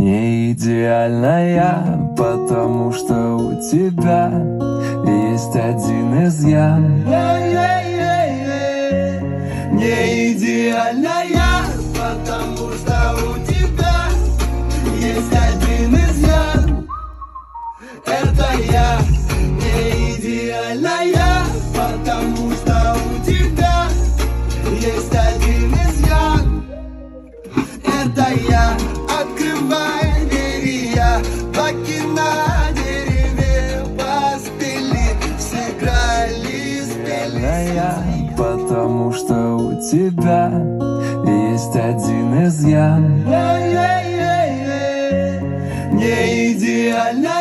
Не идеальная, потому что у тебя есть один изъян. Не идеальная, потому что у тебя есть один изъян. Это я. Не идеальная, потому что у тебя есть один изъян. Это я. Открывай двери, я баки на дереве поспели, сыграли, спели. Потому что у тебя есть один изъян. Не идеально.